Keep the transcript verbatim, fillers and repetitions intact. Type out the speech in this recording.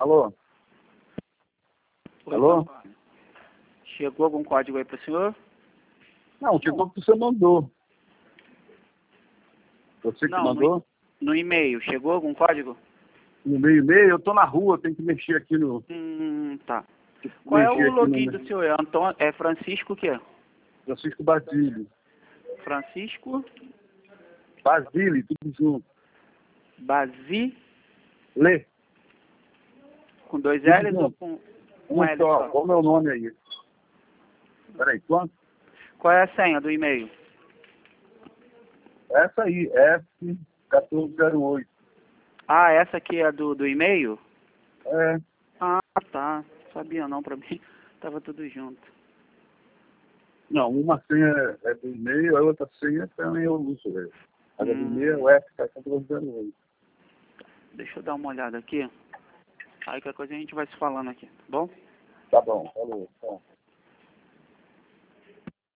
Alô? Oi, Alô? Antônio. Chegou algum código aí para o senhor? Não, chegou que você mandou. Você que Não, mandou? no, no e-mail. Chegou algum código? No meio e meio, eu tô na rua, tenho que mexer aqui no... Hum, tá. Qual é mexer o aqui login no... do senhor? É, Antônio, é Francisco o quê? Francisco Basílio. Francisco Basílio, tudo junto. Basi, Lê. com dois Tudo L's ou junto. com um Um L só. só? Qual é o meu nome aí? Peraí, quanto? Qual é a senha do e-mail? Essa aí, F um quatro zero oito. Ah, essa aqui é do, do e-mail? É. Ah, tá. Sabia não, pra mim tava tudo junto. Não, uma senha é do e-mail, a outra senha também eu uso. É. A do Hum, e-mail é o F quatro zero oito. deixa eu dar uma olhada aqui. Aí qualquer coisa a gente vai se falando aqui, tá bom? Tá bom, falou. Tá.